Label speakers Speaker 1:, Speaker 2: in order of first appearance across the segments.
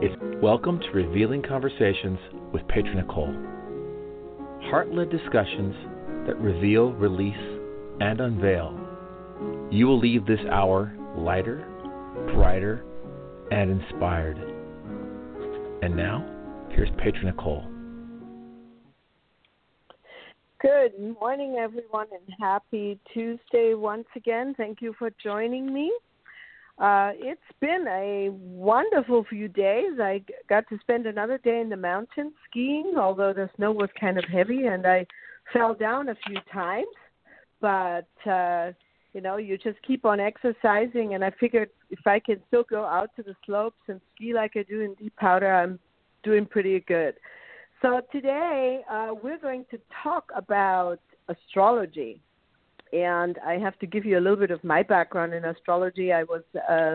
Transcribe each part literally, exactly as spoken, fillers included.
Speaker 1: It's welcome to Revealing Conversations with Patron Nicole. Heart-led discussions that reveal, release, and unveil. You will leave this hour lighter, brighter, and inspired. And now, here's Patron Nicole.
Speaker 2: Good morning, everyone, and happy Tuesday once again. Thank you for joining me. Uh, it's been a wonderful few days. I got to spend another day in the mountains skiing, although the snow was kind of heavy, and I fell down a few times. But, uh, you know, you just keep on exercising, and I figured if I can still go out to the slopes and ski like I do in Deep Powder, I'm doing pretty good. So today uh, we're going to talk about astrology. And I have to give you a little bit of my background in astrology. I was uh,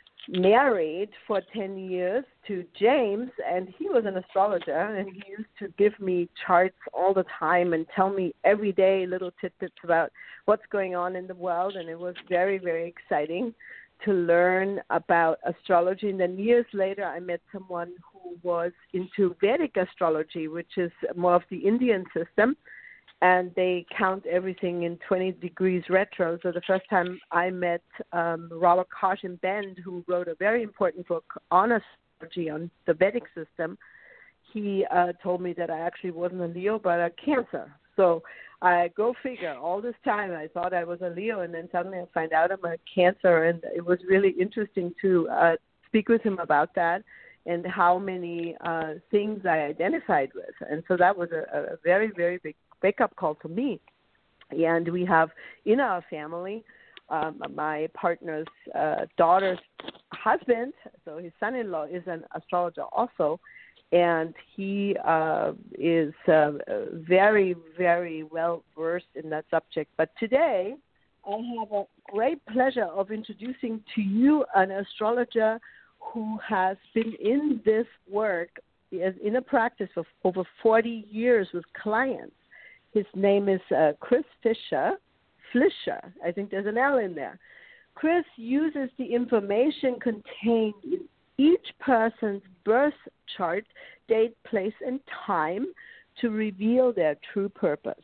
Speaker 2: married for ten years to James, and he was an astrologer, and he used to give me charts all the time and tell me every day little tidbits about what's going on in the world, and it was very, very exciting to learn about astrology. And then years later, I met someone who was into Vedic astrology, which is more of the Indian system. And they count everything in twenty degrees retro. So the first time I met um, Robert Karshan Bend, who wrote a very important book on astrology, on the Vedic system, he uh, told me that I actually wasn't a Leo, but a Cancer. So I go figure. All this time I thought I was a Leo, and then suddenly I find out I'm a Cancer. And it was really interesting to uh, speak with him about that and how many uh, things I identified with. And so that was a, a very, very big wake-up call for me. And we have in our family um, my partner's uh, daughter's husband, so his son-in-law is an astrologer also, and he uh, is uh, very, very well-versed in that subject. But today I have a great pleasure of introducing to you an astrologer who has been in this work in a practice of over forty years with clients. His name is uh, Chris Fisher, Flischer. I think there's an L in there. Chris uses the information contained in each person's birth chart, date, place, and time to reveal their true purpose.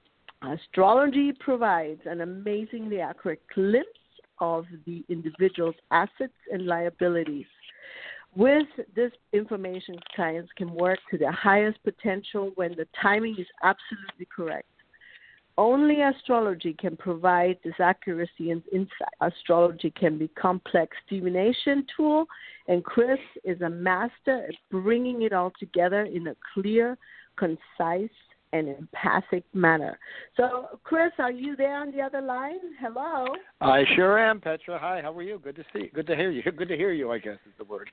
Speaker 2: Astrology provides an amazingly accurate glimpse of the individual's assets and liabilities. With this information, clients can work to their highest potential when the timing is absolutely correct. Only astrology can provide this accuracy and insight. Astrology can be a complex divination tool, and Chris is a master at bringing it all together in a clear, concise, and empathic manner. So, Chris, are you there on the other line? Hello.
Speaker 3: I sure am, Petra. Hi, how are you? Good to see you. Good to hear you. Good to hear you, I guess is the word.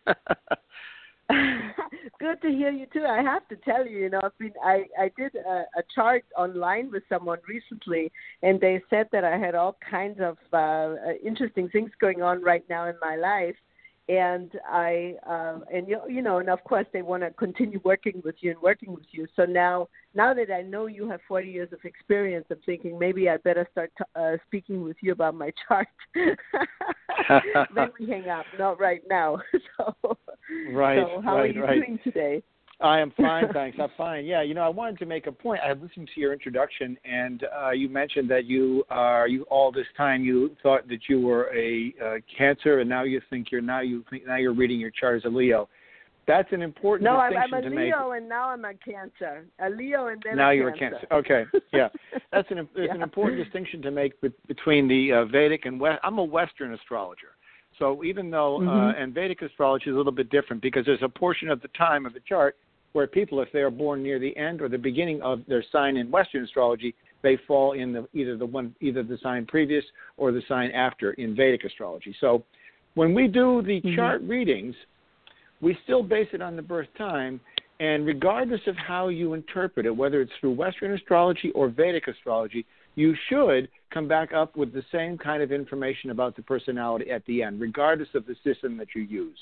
Speaker 2: Good to hear you, too. I have to tell you, you know, I've been, I, I did a, a chart online with someone recently, and they said that I had all kinds of uh, interesting things going on right now in my life. And I, um, and you, you know, and of course they want to continue working with you and working with you. So now, now that I know you have forty years of experience, I'm thinking maybe I better start t- uh, speaking with you about my chart. Then we hang up. Not right now. so,
Speaker 3: right.
Speaker 2: So how
Speaker 3: right,
Speaker 2: are you
Speaker 3: right.
Speaker 2: doing today?
Speaker 3: I am fine, thanks. I'm fine. Yeah, you know, I wanted to make a point. I listened to your introduction, and uh, you mentioned that you are you all this time you thought that you were a uh, Cancer, and now you think you're now you think now you're reading your chart as a Leo. That's an important
Speaker 2: no,
Speaker 3: distinction
Speaker 2: I'm, I'm a
Speaker 3: to
Speaker 2: Leo,
Speaker 3: make.
Speaker 2: and now I'm a Cancer. A Leo, and then
Speaker 3: now
Speaker 2: a
Speaker 3: you're
Speaker 2: Cancer.
Speaker 3: a Cancer. Okay, yeah, that's an there's
Speaker 2: yeah.
Speaker 3: an important distinction to make be- between the uh, Vedic and West. I'm a Western astrologer. So even though,
Speaker 2: mm-hmm.
Speaker 3: uh, and Vedic astrology is a little bit different because there's a portion of the time of the chart where people, if they are born near the end or the beginning of their sign in Western astrology, they fall in the either the one either the sign previous or the sign after in Vedic astrology. So when we do the
Speaker 2: mm-hmm.
Speaker 3: chart readings, we still base it on the birth time, and regardless of how you interpret it, whether it's through Western astrology or Vedic astrology, you should come back up with the same kind of information about the personality at the end, regardless of the system that you use.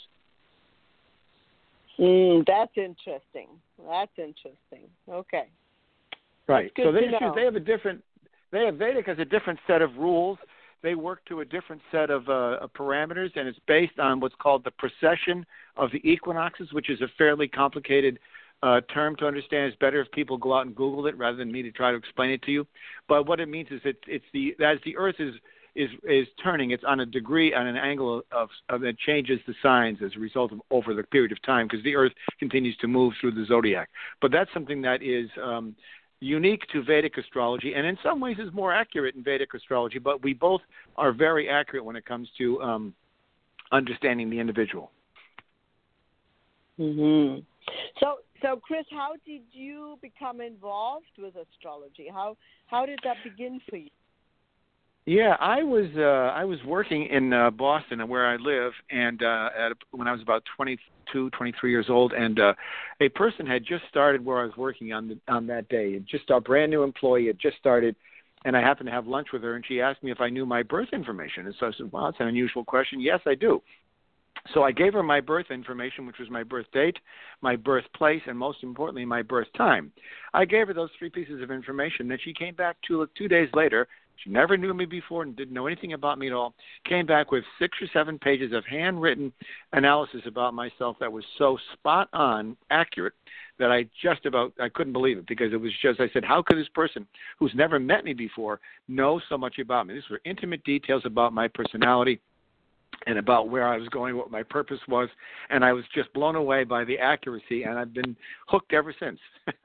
Speaker 2: Mm, that's interesting. That's interesting. Okay.
Speaker 3: Right.
Speaker 2: That's
Speaker 3: So they
Speaker 2: good to
Speaker 3: choose,
Speaker 2: know.
Speaker 3: they have a different. They have Vedic has a different set of rules they work to a different set of uh, parameters, and it's based on what's called the precession of the equinoxes, which is a fairly complicated uh, term to understand. It's better if people go out and Google it rather than me to try to explain it to you. But what it means is that it's the as the Earth is is is turning, it's on a degree, on an angle of, of that changes the signs as a result of over the period of time, because the Earth continues to move through the zodiac. But that's something that is um, unique to Vedic astrology, and in some ways is more accurate in Vedic astrology, but we both are very accurate when it comes to um, understanding the individual.
Speaker 2: Mm-hmm. So, so Chris, how did you become involved with astrology? How how did that begin for you?
Speaker 3: Yeah, I was uh, I was working in uh, Boston, where I live, and uh, at, when I was about twenty-two, twenty-three years old, and uh, a person had just started where I was working on the, on that day. Just a brand new employee had just started, and I happened to have lunch with her, and she asked me if I knew my birth information. And so I said, "Well, that's an unusual question. Yes, I do." So I gave her my birth information, which was my birth date, my birthplace, and most importantly, my birth time. I gave her those three pieces of information. Then she came back two two days later. She never knew me before and didn't know anything about me at all. Came back with six or seven pages of handwritten analysis about myself that was so spot on, accurate, that I just about, I couldn't believe it, because it was just, I said, how could this person who's never met me before know so much about me? These were intimate details about my personality and about where I was going, what my purpose was, and I was just blown away by the accuracy, and I've been hooked ever since.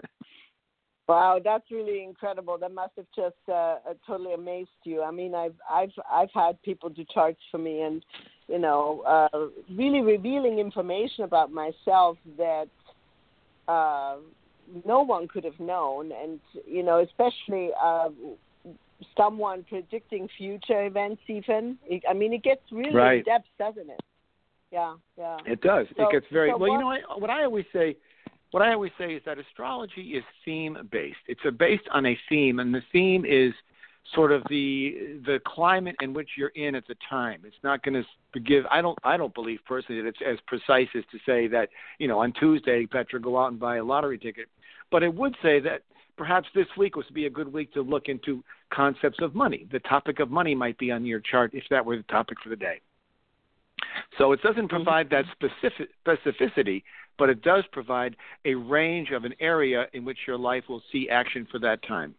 Speaker 2: Wow, that's really incredible. That must have just uh, totally amazed you. I mean, I've I've I've had people do charts for me, and you know, uh, really revealing information about myself that uh, no one could have known, and you know, especially uh, someone predicting future events. Even, I mean, it gets really
Speaker 3: right.
Speaker 2: in depth, doesn't it? Yeah, yeah.
Speaker 3: It does.
Speaker 2: So,
Speaker 3: it gets very
Speaker 2: so
Speaker 3: well.
Speaker 2: What,
Speaker 3: you know, I, what I always say. What I always say is that astrology is theme-based. It's a, based on a theme, and the theme is sort of the the climate in which you're in at the time. It's not going to give. I don't. I don't believe personally that it's as precise as to say that, you know, on Tuesday, Petra, go out and buy a lottery ticket. But it would say that perhaps this week was to be a good week to look into concepts of money. The topic of money might be on your chart if that were the topic for the day. So it doesn't provide that specific specificity, but it does provide a range of an area in which your life will see action for that time.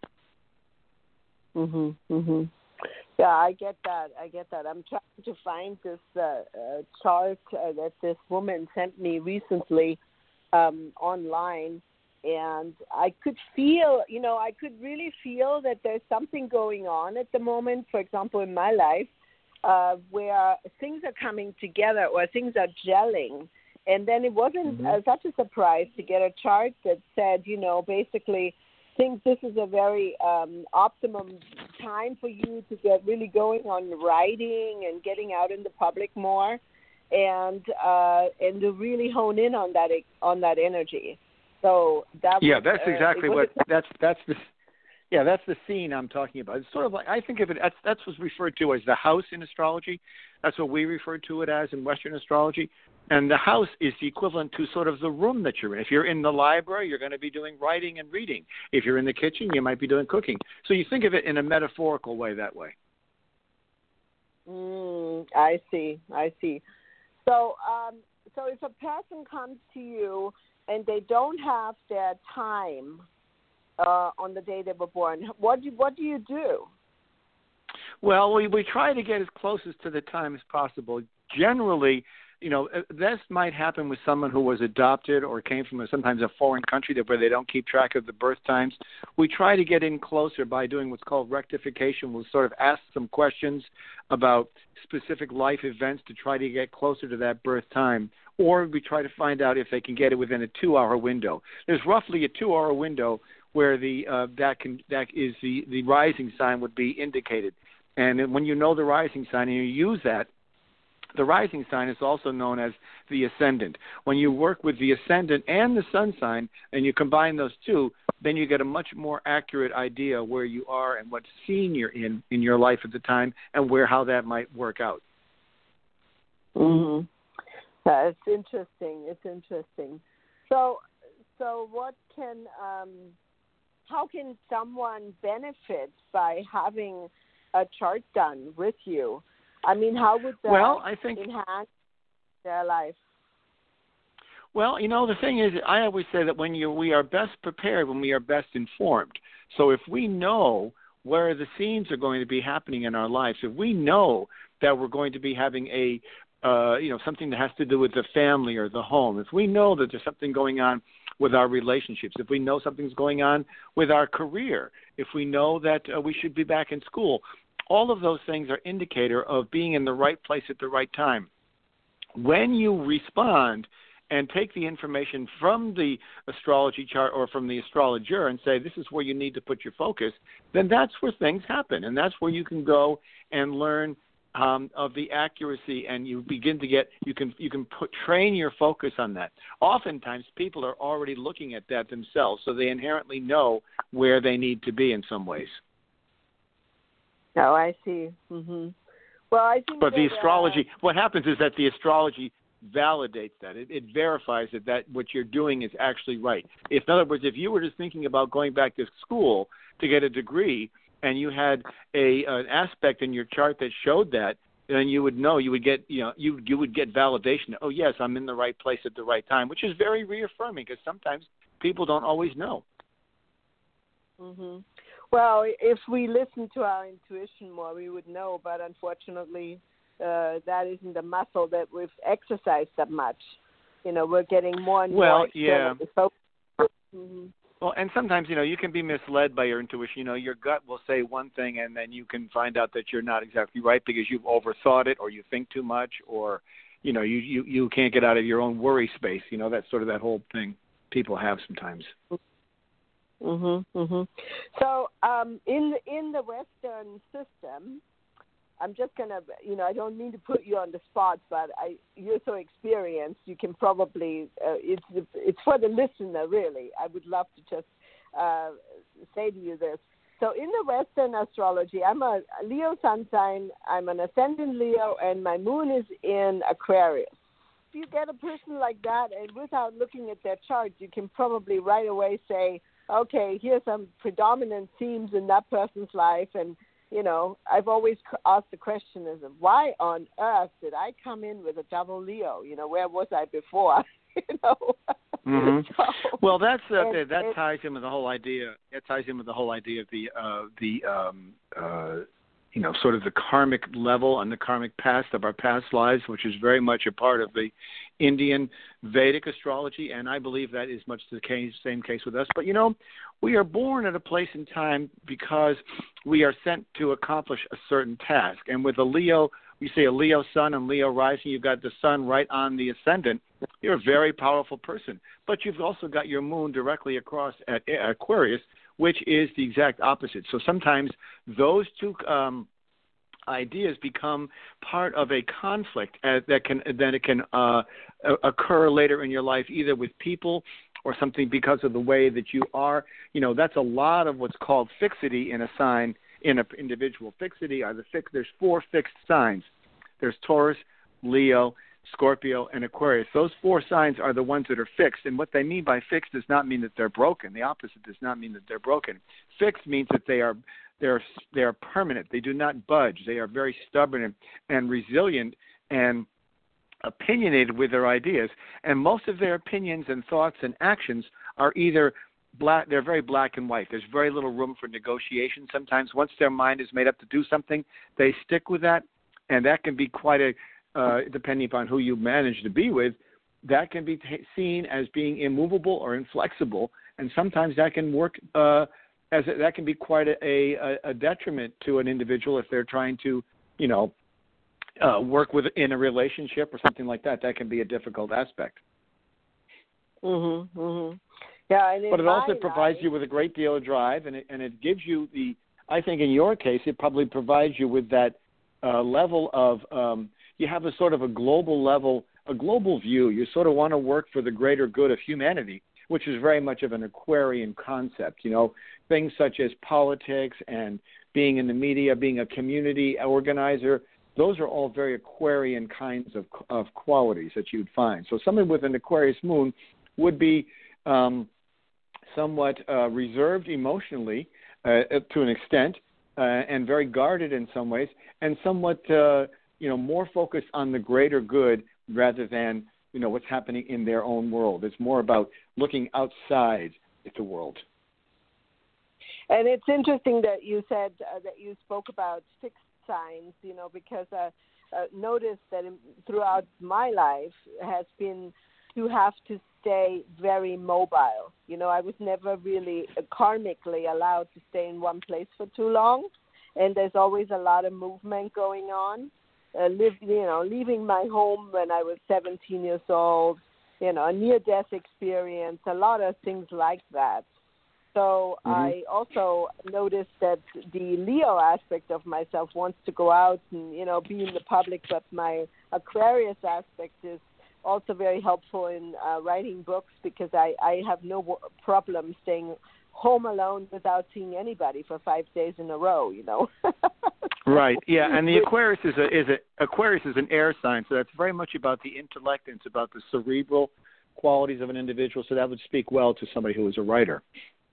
Speaker 2: Mhm, mhm. Yeah, I get that. I get that. I'm trying to find this uh, uh, chart uh, that this woman sent me recently um, online, and I could feel, you know, I could really feel that there's something going on at the moment. For example, in my life. Uh, where things are coming together or things are gelling. And then it wasn't mm-hmm. uh, such a surprise to get a chart that said, you know, basically, think this is a very um, optimum time for you to get really going on writing and getting out in the public more, and uh, and to really hone in on that on that energy. So that
Speaker 3: yeah,
Speaker 2: was,
Speaker 3: that's exactly
Speaker 2: uh,
Speaker 3: what that's that's the. Yeah, that's the scene I'm talking about. It's sort of like, I think of it, that's, that's what's referred to as the house in astrology. That's what we refer to it as in Western astrology. And the house is the equivalent to sort of the room that you're in. If you're in the library, you're going to be doing writing and reading. If you're in the kitchen, you might be doing cooking. So you think of it in a metaphorical way that way.
Speaker 2: Mm, I see, I see. So, um, so if a person comes to you and they don't have their time, Uh, on the day they were born, what do you, what do you do?
Speaker 3: Well, we we try to get as close as to the time as possible. Generally, you know, this might happen with someone who was adopted or came from a, sometimes a foreign country that where they don't keep track of the birth times. We try to get in closer by doing what's called rectification. We'll sort of ask some questions about specific life events to try to get closer to that birth time, or we try to find out if they can get it within a two-hour window. There's roughly a two-hour window where the uh, that can that is the, the rising sign would be indicated. And when you know the rising sign and you use that, the rising sign is also known as the ascendant. When you work with the ascendant and the sun sign and you combine those two, then you get a much more accurate idea where you are and what scene you're in in your life at the time and where how that might work out.
Speaker 2: Mm-hmm. Uh, it's interesting. It's interesting. So, so what can... Um, How can someone benefit by having a chart done with you, I mean, how would that
Speaker 3: well, I think,
Speaker 2: enhance their life?
Speaker 3: Well, you know, the thing is, I always say that when you we are best prepared when we are best informed. So if we know where the scenes are going to be happening in our lives, if we know that we're going to be having a, uh, you know, something that has to do with the family or the home, if we know that there's something going on with our relationships, if we know something's going on with our career, if we know that uh, we should be back in school, all of those things are indicator of being in the right place at the right time. When you respond and take the information from the astrology chart or from the astrologer and say, this is where you need to put your focus, then that's where things happen. And that's where you can go and learn um, of the accuracy, and you begin to get, you can you can put, train your focus on that. Oftentimes, people are already looking at that themselves, so they inherently know where they need to be in some ways.
Speaker 2: Oh, I see. Mm-hmm. Well, I think
Speaker 3: But
Speaker 2: that,
Speaker 3: the astrology,
Speaker 2: uh,
Speaker 3: what happens is that the astrology validates that. It, it verifies that, that what you're doing is actually right. If, in other words, if you were just thinking about going back to school to get a degree and you had a an aspect in your chart that showed that, then you would know, you would get, you know, you you would get validation. Oh, yes, I'm in the right place at the right time, which is very reaffirming because sometimes people don't always know.
Speaker 2: Mm-hmm. Well, if we listen to our intuition more, we would know, but unfortunately, uh, that isn't a muscle that we've exercised that much. You know, we're getting more and
Speaker 3: well,
Speaker 2: more.
Speaker 3: yeah.
Speaker 2: Mm-hmm.
Speaker 3: Well, and sometimes, you know, you can be misled by your intuition. You know, your gut will say one thing, and then you can find out that you're not exactly right because you've overthought it, or you think too much, or, you know, you, you, you can't get out of your own worry space. You know, that's sort of that whole thing people have sometimes.
Speaker 2: Mhm, mhm. So, um, in the, in the Western system, I'm just gonna, you know, I don't mean to put you on the spot, but I, you're so experienced, you can probably, uh, it's it's for the listener, really. I would love to just uh, say to you this. So, in the Western astrology, I'm a Leo sun sign, I'm an ascendant Leo, and my moon is in Aquarius. If you get a person like that, and without looking at their chart, you can probably right away say, okay, here's some predominant themes in that person's life. And, you know, I've always asked the question is, why on earth did I come in with a double Leo? You know, where was I before? you know?
Speaker 3: Mm-hmm.
Speaker 2: so,
Speaker 3: well, that's uh,
Speaker 2: it,
Speaker 3: that
Speaker 2: it,
Speaker 3: ties in with the whole idea. It ties in with the whole idea of the, uh, the um, uh, you know, sort of the karmic level and the karmic past of our past lives, which is very much a part of the Indian Vedic astrology, and I believe that is much the case, same case with us. But, you know, we are born at a place in time because we are sent to accomplish a certain task. And with a Leo, we say a Leo sun and Leo rising, you've got the sun right on the ascendant. You're a very powerful person. But you've also got your moon directly across at Aquarius, which is the exact opposite. So sometimes those two um, ideas become part of a conflict uh, that can that it can uh, occur later in your life, either with people or something because of the way that you are. You know, that's a lot of what's called fixity in a sign, in an individual. Fixity are the fix. There's four fixed signs. There's Taurus, Leo, Scorpio, and Aquarius. Those four signs are the ones that are fixed. And what they mean by fixed does not mean that they're broken. The opposite does not mean that they're broken. Fixed means that they are they're they are permanent. They do not budge. They are very stubborn and, and resilient and opinionated with their ideas. And most of their opinions and thoughts and actions are either black. They're very black and white. There's very little room for negotiation. Sometimes once their mind is made up to do something, they stick with that, and that can be quite a Uh, depending upon who you manage to be with, that can be t- seen as being immovable or inflexible, and sometimes that can work uh, as a, that can be quite a, a, a detriment to an individual if they're trying to, you know, uh, work with in a relationship or something like that. That can be a difficult aspect.
Speaker 2: Mhm, mhm. Yeah, and
Speaker 3: but it also
Speaker 2: life,
Speaker 3: provides you with a great deal of drive, and it, and it gives you the. I think in your case, it probably provides you with that uh, level of. Um, You have a sort of a global level, a global view. You sort of want to work for the greater good of humanity, which is very much of an Aquarian concept. You know, things such as politics and being in the media, being a community organizer, those are all very Aquarian kinds of of qualities that you'd find. So someone with an Aquarius moon would be um, somewhat uh, reserved emotionally uh, to an extent, uh, and very guarded in some ways, and somewhat, uh, you know, more focused on the greater good rather than, you know, what's happening in their own world. It's more about looking outside at the world.
Speaker 2: And it's interesting that you said uh, that you spoke about sixth signs, you know, because uh, uh, notice that in, throughout my life has been to have to stay very mobile. You know, I was never really uh, karmically allowed to stay in one place for too long, and there's always a lot of movement going on. Uh, live, you know, leaving my home when I was seventeen years old, you know, a near-death experience, a lot of things like that. So mm-hmm. I also noticed that the Leo aspect of myself wants to go out and, you know, be in the public, but my Aquarius aspect is also very helpful in uh, writing books because I, I have no w- problem staying home alone without seeing anybody for five days in a row, you know.
Speaker 3: Right. Yeah, and the Aquarius is a is a Aquarius is an air sign, so that's very much about the intellect and it's about the cerebral qualities of an individual. So that would speak well to somebody who is a writer,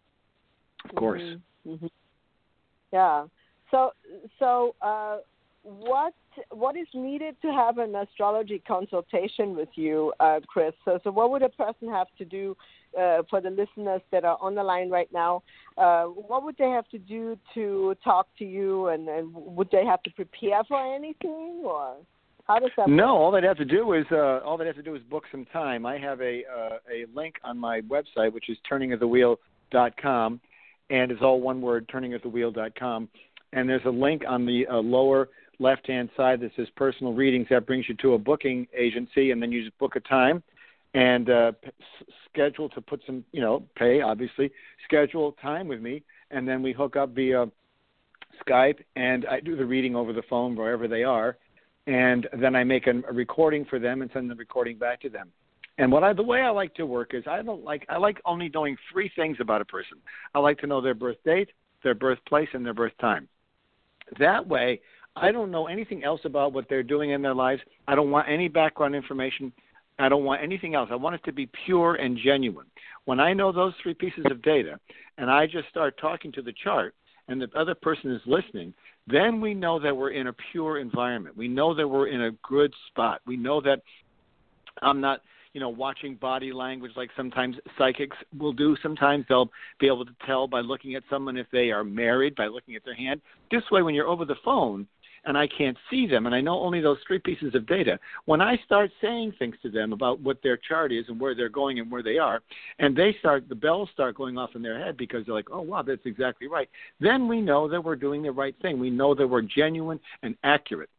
Speaker 3: of course.
Speaker 2: Mm-hmm. Mm-hmm. Yeah. So so uh, what what is needed to have an astrology consultation with you, uh, Chris? So so what would a person have to do? Uh, for the listeners that are on the line right now, uh, what would they have to do to talk to you, and, and would they have to prepare for anything, or how does that work?
Speaker 3: No, all they'd have to do is uh, all they'd have to do is book some time. I have a uh, a link on my website, which is turning of the wheel dot com, and it's all one word, turning of the wheel dot com, and there's a link on the uh, lower left-hand side that says personal readings. That brings you to a booking agency, and then you just book a time. And uh, p- schedule to put some, you know, pay, obviously, schedule time with me, and then we hook up via Skype, and I do the reading over the phone wherever they are, and then I make a, a recording for them and send the recording back to them. And what I, the way I like to work is I don't like I like only knowing three things about a person. I like to know their birth date, their birthplace, and their birth time. That way, I don't know anything else about what they're doing in their lives. I don't want any background information. I don't want anything else. I want it to be pure and genuine. When I know those three pieces of data and I just start talking to the chart and the other person is listening, then we know that we're in a pure environment. We know that we're in a good spot. We know that I'm not, you know, watching body language like sometimes psychics will do. Sometimes they'll be able to tell by looking at someone if they are married, by looking at their hand. This way, when you're over the phone, and I can't see them, and I know only those three pieces of data, when I start saying things to them about what their chart is and where they're going and where they are, and they start, the bells start going off in their head because they're like, oh, wow, that's exactly right, then we know that we're doing the right thing. We know that we're genuine and accurate.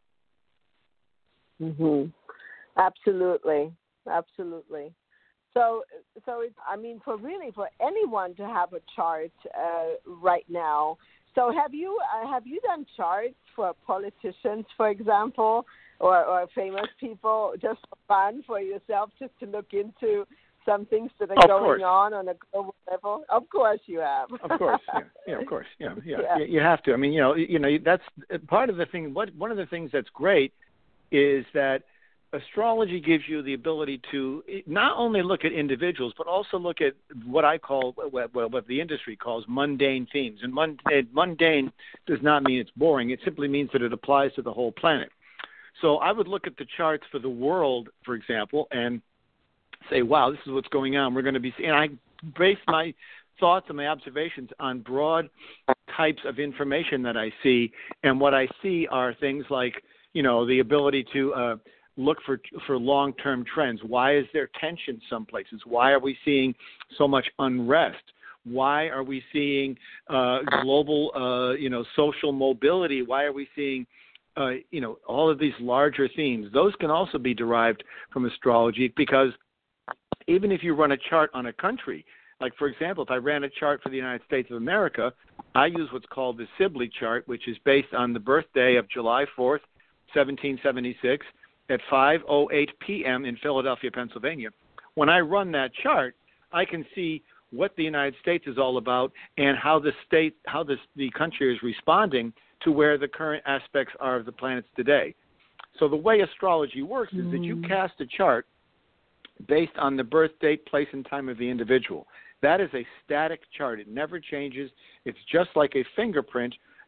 Speaker 2: Mm-hmm. Absolutely. Absolutely. So, so it's, I mean, for really, for anyone to have a chart uh, right now, so have you uh, have you done charts for politicians, for example, or, or famous people, just for fun for yourself, just to look into some things that are
Speaker 3: of
Speaker 2: going
Speaker 3: course.
Speaker 2: on on a global level? Of course you have.
Speaker 3: Of course, yeah, yeah, of course, yeah, yeah,
Speaker 2: yeah.
Speaker 3: You, you have to. I mean, you know, you know, that's part of the thing. What one of the things that's great is that astrology gives you the ability to not only look at individuals, but also look at what I call, what, what the industry calls mundane themes. And mundane, mundane does not mean it's boring. It simply means that it applies to the whole planet. So I would look at the charts for the world, for example, and say, wow, this is what's going on. We're going to be, and I base my thoughts and my observations on broad types of information that I see. And what I see are things like, you know, the ability to, uh, look for for long-term trends. Why is there tension some places? Why are we seeing so much unrest? Why are we seeing uh, global, uh, you know, social mobility? Why are we seeing, uh, you know, all of these larger themes? Those can also be derived from astrology because even if you run a chart on a country, like, for example, if I ran a chart for the United States of America, I use what's called the Sibley chart, which is based on the birthday of July fourth, seventeen seventy-six, at five oh eight p.m. in Philadelphia, Pennsylvania. When I run that chart, I can see what the United States is all about and how the state, how this, the country is responding to where the current aspects are of the planets today. So the way astrology works is that you cast a chart based on the birth date, place, and time of the individual. That is a static chart. It never changes. It's just like a fingerprint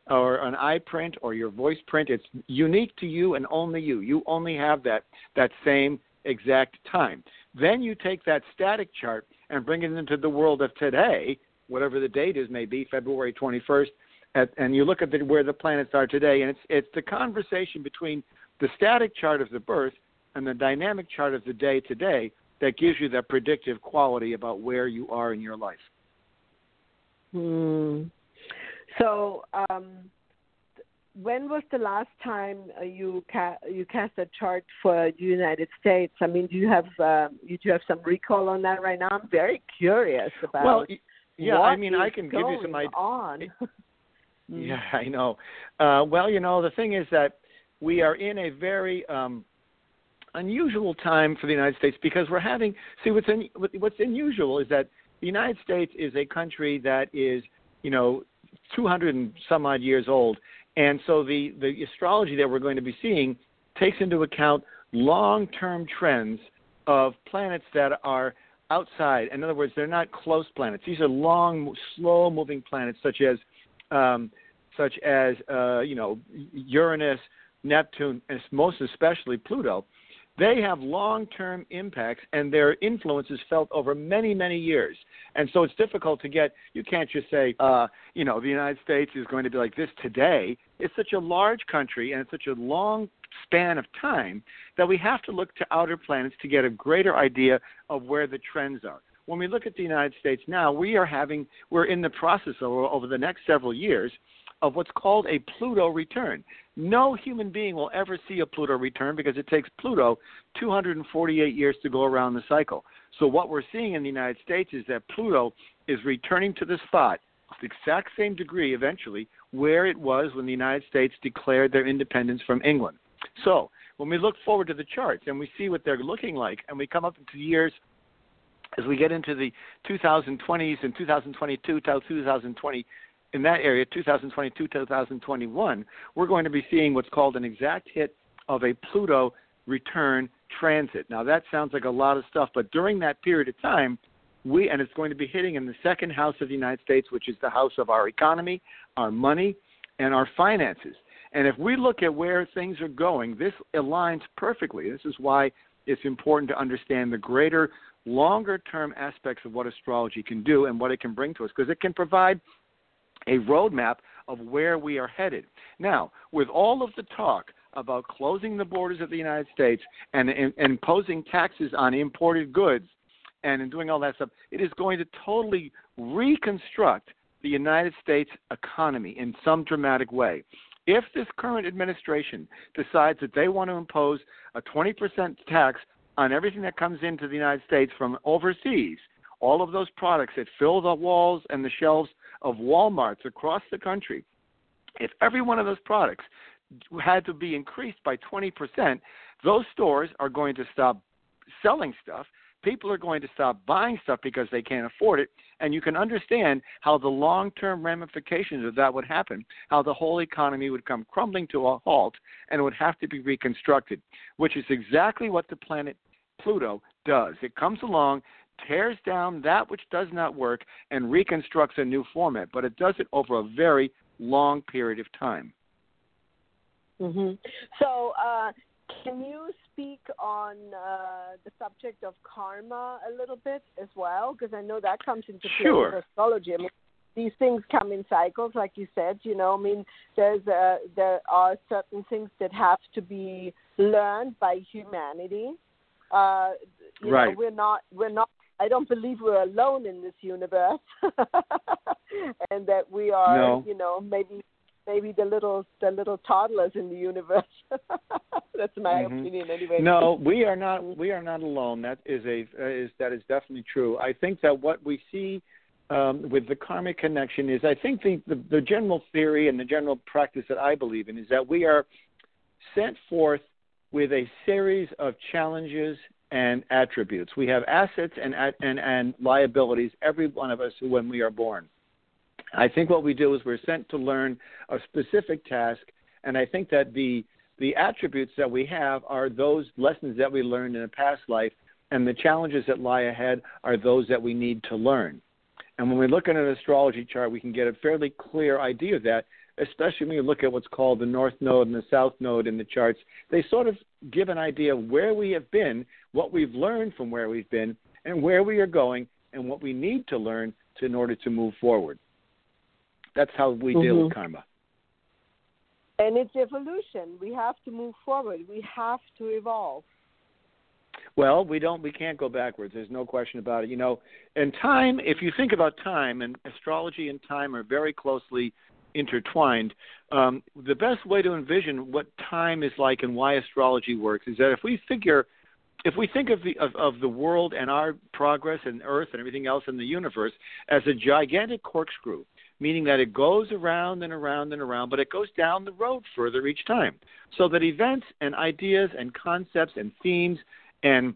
Speaker 3: or an eye print or your voice print. It's unique to you and only you. You only have that, that same exact time. Then you take that static chart and bring it into the world of today, whatever the date is, maybe February twenty-first, at, and you look at the, where the planets are today, and it's, it's the conversation between the static chart of the birth and the dynamic chart of the day today that gives you that predictive quality about where you are in your life.
Speaker 2: Hmm. So, um, when was the last time uh, you ca- you cast a chart for the United States? I mean, do you have uh, you do have some recall on that right now? I'm very curious about.
Speaker 3: Well, yeah,
Speaker 2: what
Speaker 3: I mean, I can
Speaker 2: is
Speaker 3: give you some
Speaker 2: going
Speaker 3: ideas.
Speaker 2: On.
Speaker 3: Yeah, I know. Uh, well, you know, the thing is that we are in a very um, unusual time for the United States because we're having. See, what's in, what's unusual is that the United States is a country that is, you know, two hundred and some odd years old. And so the, the astrology that we're going to be seeing takes into account long-term trends of planets that are outside. In other words, they're not close planets. These are long, slow-moving planets such as, um, such as uh, you know, Uranus, Neptune, and most especially Pluto. They have long-term impacts, and their influence is felt over many, many years. And so it's difficult to get, you can't just say, uh, you know, the United States is going to be like this today. It's such a large country, and it's such a long span of time that we have to look to outer planets to get a greater idea of where the trends are. When we look at the United States now, we are having, we're in the process over, over the next several years of what's called a Pluto return. No human being will ever see a Pluto return because it takes Pluto two hundred forty-eight years to go around the cycle. So what we're seeing in the United States is that Pluto is returning to the spot, the exact same degree eventually, where it was when the United States declared their independence from England. So when we look forward to the charts and we see what they're looking like, and we come up into years, as we get into the twenty twenties and two thousand twenty-two to two thousand twenty, in that area, two thousand twenty-two to two thousand twenty-one, we're going to be seeing what's called an exact hit of a Pluto return transit. Now, that sounds like a lot of stuff, but during that period of time, we, and it's going to be hitting in the second house of the United States, which is the house of our economy, our money, and our finances. And if we look at where things are going, this aligns perfectly. This is why it's important to understand the greater, longer-term aspects of what astrology can do and what it can bring to us, because it can provide a roadmap of where we are headed. Now, with all of the talk about closing the borders of the United States and, and, and imposing taxes on imported goods and in doing all that stuff, it is going to totally reconstruct the United States economy in some dramatic way. If this current administration decides that they want to impose a twenty percent tax on everything that comes into the United States from overseas, all of those products that fill the walls and the shelves of Walmarts across the country, if every one of those products had to be increased by twenty percent, those stores are going to stop selling stuff. People are going to stop buying stuff because they can't afford it. And you can understand how the long-term ramifications of that would happen, how the whole economy would come crumbling to a halt and it would have to be reconstructed, which is exactly what the planet Pluto does. It comes along, tears down that which does not work, and reconstructs a new format. But it does it over a very long period of time.
Speaker 2: Mm-hmm. So uh, can you speak on uh, the subject of karma a little bit as well? Because I know that comes into play
Speaker 3: Sure.
Speaker 2: with astrology. I mean, these things come in cycles, like you said. You know, I mean, there's uh, there are certain things that have to be learned by humanity. Uh, you
Speaker 3: right.
Speaker 2: know, we're not we're not. I don't believe we're alone in this universe, and that we are,
Speaker 3: no.
Speaker 2: you know, maybe maybe the little the little toddlers in the universe. That's my
Speaker 3: mm-hmm.
Speaker 2: opinion, anyway.
Speaker 3: No, we are not. We are not alone. That is a uh, is that is definitely true. I think that what we see um, with the karmic connection is, I think the, the the general theory and the general practice that I believe in is that we are sent forth with a series of challenges and attributes. We have assets and and and liabilities, every one of us, when we are born. I think what we do is we're sent to learn a specific task, and I think that the the attributes that we have are those lessons that we learned in a past life, and the challenges that lie ahead are those that we need to learn. And when we look at an astrology chart, we can get a fairly clear idea of that, especially when you look at what's called the North Node and the South Node in the charts. They sort of give an idea of where we have been, what we've learned from where we've been, and where we are going, and what we need to learn to, in order to move forward. That's how we mm-hmm. deal with karma.
Speaker 2: And it's evolution. We have to move forward. We have to evolve.
Speaker 3: Well, we don't. We can't go backwards. There's no question about it. You know, and time. If you think about time, and astrology and time are very closely intertwined. Um, the best way to envision what time is like and why astrology works is that if we figure, if we think of the of, of the world and our progress and Earth and everything else in the universe as a gigantic corkscrew, meaning that it goes around and around and around, but it goes down the road further each time, so that events and ideas and concepts and themes and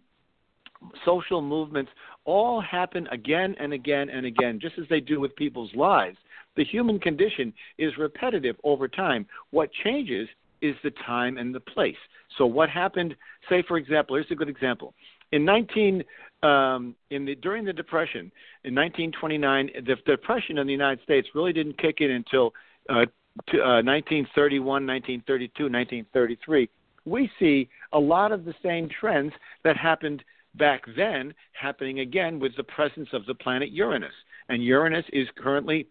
Speaker 3: social movements all happen again and again and again, just as they do with people's lives. The human condition is repetitive over time. What changes is the time and the place. So what happened, say, for example, here's a good example. In nineteen um, in the during the Depression in nineteen twenty-nine, the Depression in the United States really didn't kick in until uh, to, uh, nineteen thirty-one, nineteen thirty-two, nineteen thirty-three. We see a lot of the same trends that happened back then happening again with the presence of the planet Uranus. And Uranus is currently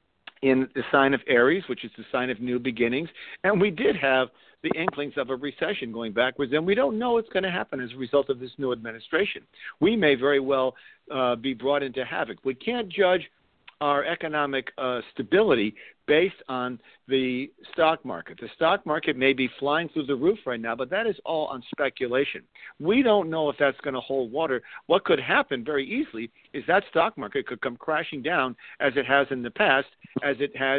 Speaker 3: in the sign of Aries, which is the sign of new beginnings. And we did have the inklings of a recession going backwards, and we don't know what's going to happen as a result of this new administration. We may very well uh, be brought into havoc. We can't judge our economic uh, stability based on the stock market. The stock market may be flying through the roof right now, but that is all on speculation. We don't know if that's going to hold water. What could happen very easily is that stock market could come crashing down as it has in the past, as it has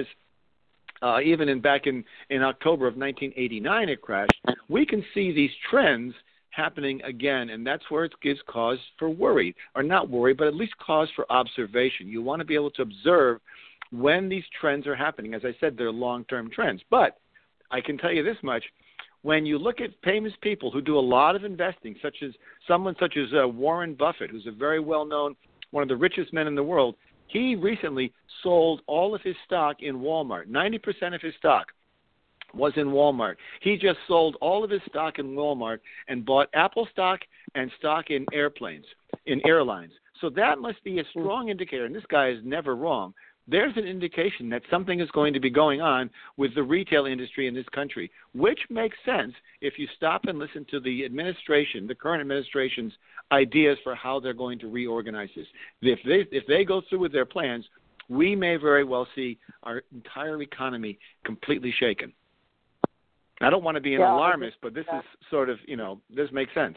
Speaker 3: uh, even in back in, in October of nineteen eighty-nine it crashed. We can see these trends happening again, and that's where it gives cause for worry, or not worry, but at least cause for observation. You want to be able to observe when these trends are happening. As I said, they're long-term trends. But I can tell you this much. When you look at famous people who do a lot of investing, such as someone such as uh, Warren Buffett, who's a very well-known, one of the richest men in the world, he recently sold all of his stock in Walmart. ninety percent of his stock was in Walmart. He just sold all of his stock in Walmart and bought Apple stock and stock in airplanes, in airlines. So that must be a strong indicator, and this guy is never wrong. There's an indication that something is going to be going on with the retail industry in this country, which makes sense if you stop and listen to the administration, the current administration's ideas for how they're going to reorganize this. If they, if they go through with their plans, we may very well see our entire economy completely shaken. I don't want to be an
Speaker 2: yeah,
Speaker 3: alarmist, but this
Speaker 2: yeah.
Speaker 3: is sort of, you know, this makes sense.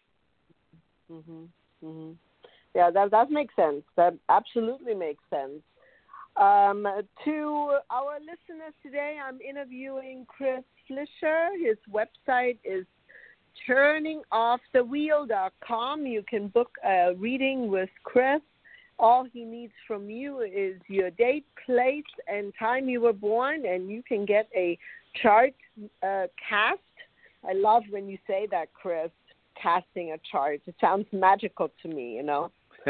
Speaker 2: Mhm. Mhm. Yeah, that that makes sense. That absolutely makes sense. Um, to our listeners today, I'm interviewing Chris Fleischer. His website is turning off the wheel dot com. You can book a reading with Chris. All he needs from you is your date, place, and time you were born, and you can get a chart uh, cast. I love when you say that, Chris, casting a chart. It sounds magical to me, you know.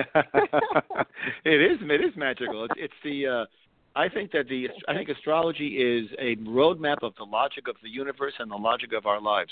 Speaker 3: it is. It is magical. It's, it's the. Uh, I think that the. I think astrology is a roadmap of the logic of the universe and the logic of our lives.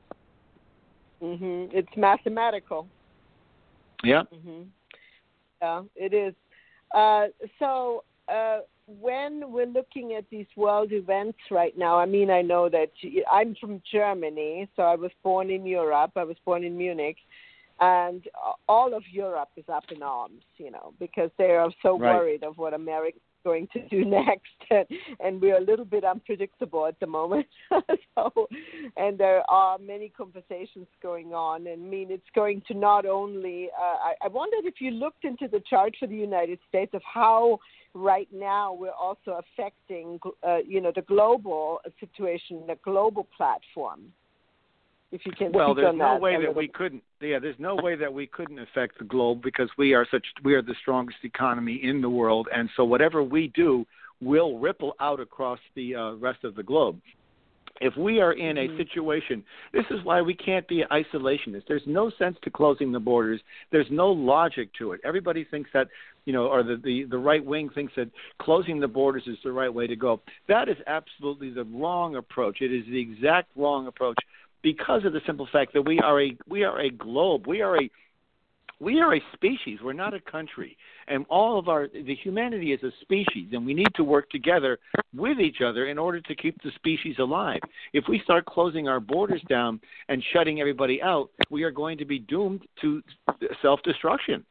Speaker 2: Mhm. It's mathematical.
Speaker 3: Yeah.
Speaker 2: Mhm. Yeah, it is. Uh, so. Uh, when we're looking at these world events right now, I mean, I know that I'm from Germany, so I was born in Europe. I was born in Munich, and all of Europe is up in arms, you know, because they are so
Speaker 3: right.
Speaker 2: worried of what America is going to do next, and, and we're a little bit unpredictable at the moment. so, and there are many conversations going on, and I mean, it's going to not only. Uh, I, I wondered if you looked into the chart for the United States of how. Right now, we're also affecting, uh, you know, the global situation, the global platform. If you can.
Speaker 3: Well,
Speaker 2: speak
Speaker 3: there's
Speaker 2: on
Speaker 3: no
Speaker 2: that
Speaker 3: way
Speaker 2: a
Speaker 3: that
Speaker 2: little.
Speaker 3: we couldn't. Yeah, there's no way that we couldn't affect the globe because we are such. We are the strongest economy in the world, and so whatever we do will ripple out across the uh, rest of the globe. If we are in a
Speaker 2: Mm-hmm.
Speaker 3: situation, this is why we can't be isolationists. There's no sense to closing the borders. There's no logic to it. Everybody thinks that, you know, or the, the, the right wing thinks that closing the borders is the right way to go. That is absolutely the wrong approach. It is the exact wrong approach because of the simple fact that we are a we are a globe. We are a We are a species. We're not a country. And all of our, the humanity is a species, and we need to work together with each other in order to keep the species alive. If we start closing our borders down and shutting everybody out, we are going to be doomed to self-destruction.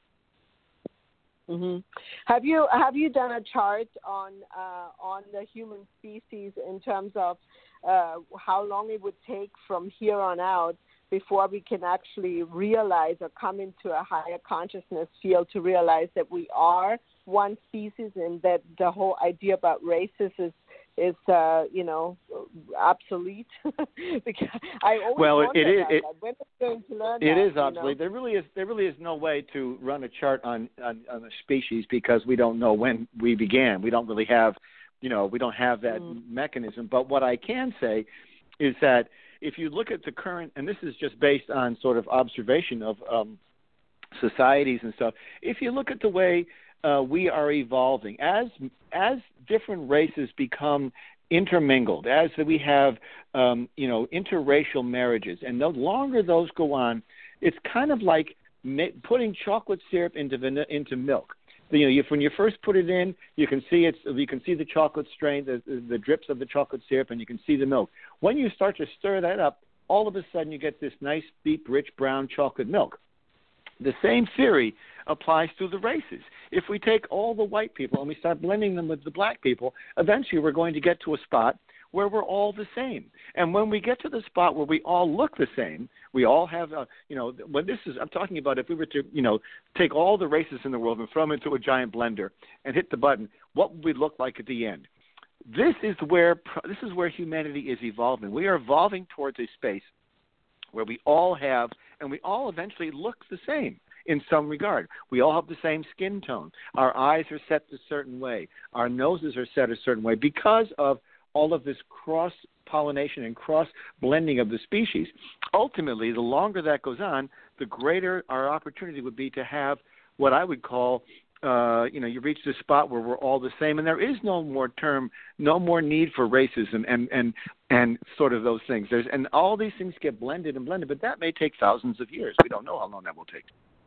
Speaker 2: Mm-hmm. Have you have you done a chart on uh, on the human species in terms of uh, how long it would take from here on out before we can actually realize or come into a higher consciousness field to realize that we are one species and that the whole idea about races is, is uh, you know, obsolete? Because I always
Speaker 3: well,
Speaker 2: wonder
Speaker 3: it is.
Speaker 2: about
Speaker 3: It,
Speaker 2: that. When are we going to learn
Speaker 3: it
Speaker 2: that,
Speaker 3: is obsolete.
Speaker 2: You know?
Speaker 3: There really is. There really is no way to run a chart on, on on a species because we don't know when we began. We don't really have, you know, we don't have that mm. mechanism. But what I can say is that if you look at the current, and this is just based on sort of observation of um, societies and stuff, if you look at the way uh, we are evolving, as as different races become intermingled, as we have, um, you know, interracial marriages, and the longer those go on, it's kind of like ma- putting chocolate syrup into van- into milk. You know, you, when you first put it in, you can see it's you can see the chocolate strain, the, the drips of the chocolate syrup, and you can see the milk. When you start to stir that up, all of a sudden you get this nice, deep, rich brown chocolate milk. The same theory applies to the races. If we take all the white people and we start blending them with the black people, eventually we're going to get to a spot where we're all the same. And when we get to the spot where we all look the same, we all have, a, you know, when this is, I'm talking about if we were to, you know, take all the races in the world and throw them into a giant blender and hit the button, what would we look like at the end? This is where, this is where humanity is evolving. We are evolving towards a space where we all have, and we all eventually look the same in some regard. We all have the same skin tone. Our eyes are set a certain way. Our noses are set a certain way because of all of this cross-pollination and cross-blending of the species. Ultimately, the longer that goes on, the greater our opportunity would be to have what I would call, uh, you know, you reach this spot where we're all the same, and there is no more term, no more need for racism and and and sort of those things. There's and all these things get blended and blended, but that may take thousands of years. We don't know how long that will take.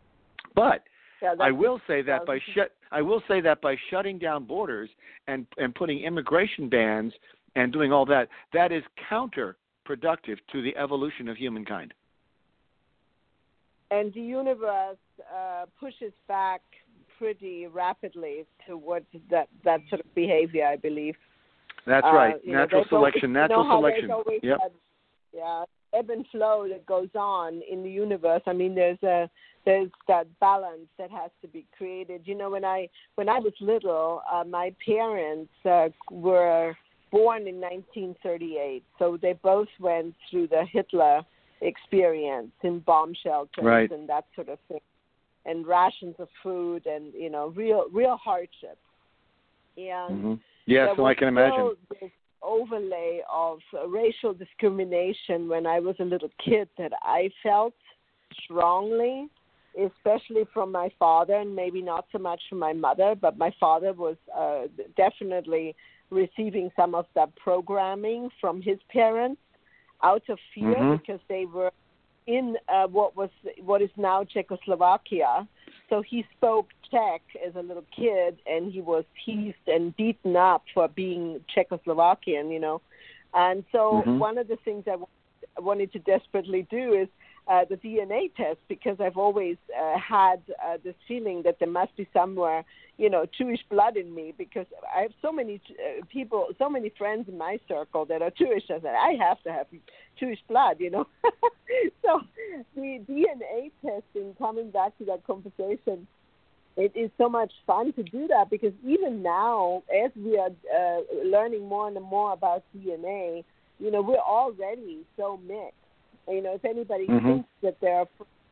Speaker 3: But
Speaker 2: Yeah,
Speaker 3: I will say that by shut I will say that by shutting down borders and and putting immigration bans and doing all that, that is counterproductive to the evolution of humankind.
Speaker 2: And the universe uh, pushes back pretty rapidly towards that, that sort of behavior, I believe.
Speaker 3: That's
Speaker 2: uh,
Speaker 3: right.
Speaker 2: You
Speaker 3: Natural
Speaker 2: know,
Speaker 3: selection.
Speaker 2: Always,
Speaker 3: natural
Speaker 2: you know
Speaker 3: selection.
Speaker 2: Yep.
Speaker 3: That,
Speaker 2: yeah, ebb and flow that goes on in the universe. I mean, there's a there's that balance that has to be created. You know, when I when I was little, uh, my parents uh, were born in nineteen thirty-eight, so they both went through the Hitler experience in bomb shelters
Speaker 3: right.
Speaker 2: and that sort of thing, and rations of food, and you know, real real hardship. And
Speaker 3: mm-hmm. yeah, so I can imagine.
Speaker 2: This overlay of uh, racial discrimination when I was a little kid that I felt strongly, especially from my father, and maybe not so much from my mother, but my father was uh, definitely receiving some of that programming from his parents out of fear
Speaker 3: mm-hmm.
Speaker 2: because they were in uh, what was what is now Czechoslovakia. So he spoke Czech as a little kid, and he was teased and beaten up for being Czechoslovakian, you know. And so
Speaker 3: mm-hmm.
Speaker 2: one of the things I w- wanted to desperately do is uh, the D N A test, because I've always uh, had uh, this feeling that there must be somewhere, you know, Jewish blood in me, because I have so many uh, people, so many friends in my circle that are Jewish. I said, I have to have Jewish blood, you know. So the D N A testing, coming back to that conversation, it is so much fun to do that, because even now, as we are uh, learning more and more about D N A, you know, we're already so mixed. You know, if anybody
Speaker 3: mm-hmm.
Speaker 2: thinks that they're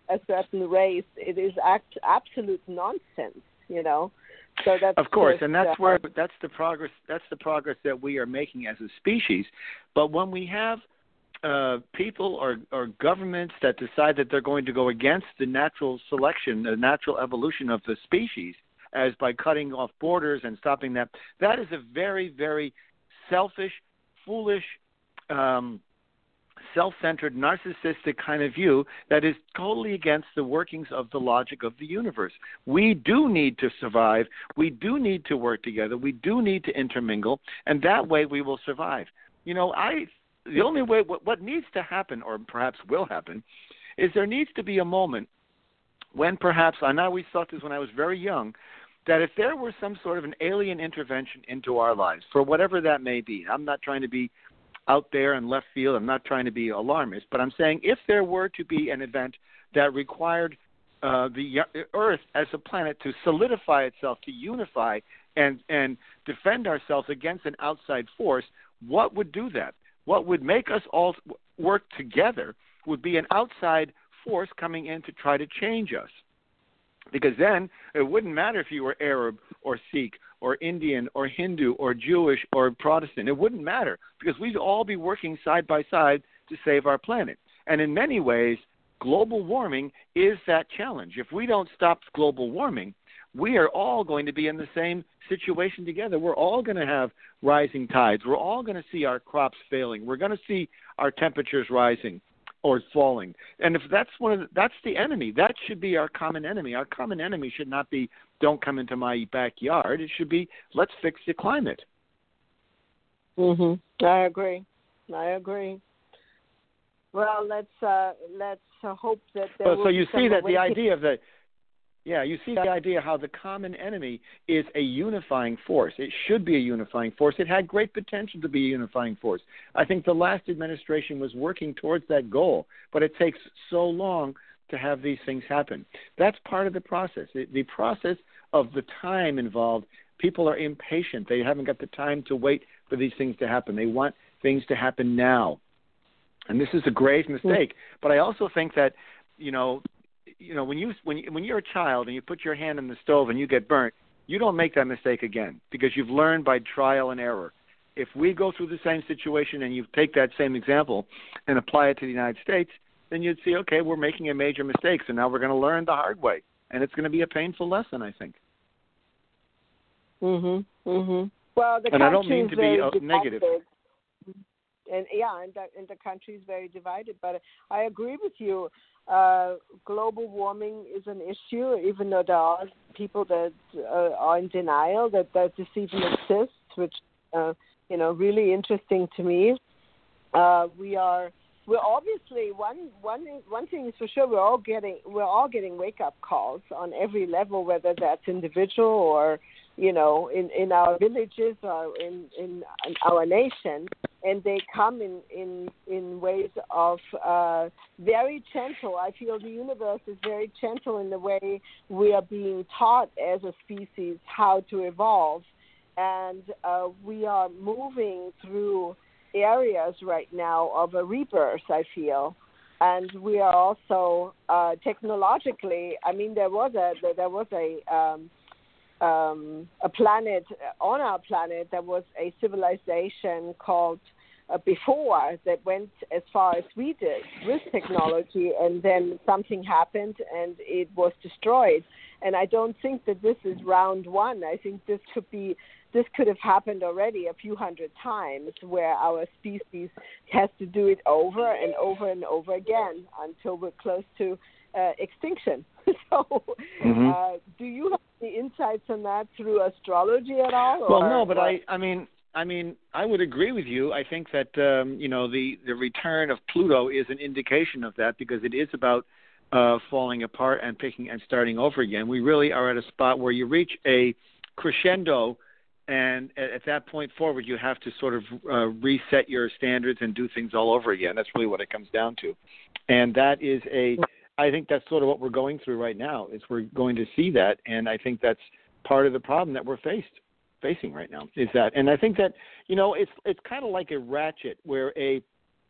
Speaker 2: a certain race, it is act, absolute nonsense, you know. So that's
Speaker 3: of course,
Speaker 2: just,
Speaker 3: and that's
Speaker 2: uh,
Speaker 3: where that's the progress. That's the progress that we are making as a species. But when we have uh, people or, or governments that decide that they're going to go against the natural selection, the natural evolution of the species, as by cutting off borders and stopping that, that is a very, very selfish, foolish, um, self-centered, narcissistic kind of view that is totally against the workings of the logic of the universe. We do need to survive. We do need to work together. We do need to intermingle, and that way we will survive. You know, I the only way what, what needs to happen, or perhaps will happen, is there needs to be a moment when perhaps, I always thought this when I was very young, that if there were some sort of an alien intervention into our lives, for whatever that may be, I'm not trying to be out there in left field, I'm not trying to be alarmist, but I'm saying if there were to be an event that required uh, the Earth as a planet to solidify itself, to unify and, and defend ourselves against an outside force, what would do that? What would make us all work together would be an outside force coming in to try to change us. Because then it wouldn't matter if you were Arab or Sikh or Indian or Hindu or Jewish or Protestant. It wouldn't matter because we'd all be working side by side to save our planet. And in many ways, global warming is that challenge. If we don't stop global warming, we are all going to be in the same situation together. We're all going to have rising tides. We're all going to see our crops failing. We're going to see our temperatures rising or falling. And if that's one of the, that's the enemy, that should be our common enemy. Our common enemy should not be don't come into my backyard. It should be let's fix the climate.
Speaker 2: Mhm. I agree. I agree. Well, let's uh, let's uh, hope that there
Speaker 3: well,
Speaker 2: will
Speaker 3: so you
Speaker 2: be
Speaker 3: see
Speaker 2: some
Speaker 3: that the
Speaker 2: awakening.
Speaker 3: idea of the Yeah, you see the idea how the common enemy is a unifying force. It should be a unifying force. It had great potential to be a unifying force. I think the last administration was working towards that goal, but it takes so long to have these things happen. That's part of the process. The, the process of the time involved, people are impatient. They haven't got the time to wait for these things to happen. They want things to happen now. And this is a grave mistake. But I also think that, you know, You know, when you when you, when you're a child and you put your hand in the stove and you get burnt, you don't make that mistake again because you've learned by trial and error. If we go through the same situation and you take that same example and apply it to the United States, then you'd see, okay, we're making a major mistake, so now we're going to learn the hard way, and it's going to be a painful lesson, I think.
Speaker 2: Mhm. Mhm. Well, the
Speaker 3: and I don't
Speaker 2: country
Speaker 3: mean
Speaker 2: is
Speaker 3: to be
Speaker 2: very
Speaker 3: uh, negative.
Speaker 2: divided. And yeah, and the, and the country is very divided. But I agree with you. Uh, global warming is an issue, even though there are people that uh, are in denial that, that this even exists, which uh, you know, really interesting to me. Uh, we are we're obviously one one one thing is for sure, we're all getting we're all getting wake up calls on every level, whether that's individual or you know in, in our villages or in, in, in our nation. And they come in, in, in ways of uh, very gentle. I feel the universe is very gentle in the way we are being taught as a species how to evolve. And uh, we are moving through areas right now of a rebirth, I feel. And we are also uh, technologically, I mean, there was a, there was a, um, Um, a planet, on our planet, there was a civilization called uh, before that went as far as we did with technology, and then something happened and it was destroyed. And I don't think that this is round one. I think this could be, this could have happened already a few hundred times, where our species has to do it over and over and over again until we're close to uh, extinction. So,
Speaker 3: mm-hmm.
Speaker 2: uh, do you have any insights on that through astrology at all?
Speaker 3: Well,
Speaker 2: or,
Speaker 3: no, but
Speaker 2: or?
Speaker 3: I, I mean, I mean, I would agree with you. I think that um, you know the, the return of Pluto is an indication of that because it is about uh, falling apart and picking and starting over again. We really are at a spot where you reach a crescendo, and at, at that point forward, you have to sort of uh, reset your standards and do things all over again. That's really what it comes down to, and that is a. I think that's sort of what we're going through right now. Is we're going to see that, and I think that's part of the problem that we're faced facing right now. Is that, and I think that you know, it's it's kind of like a ratchet where a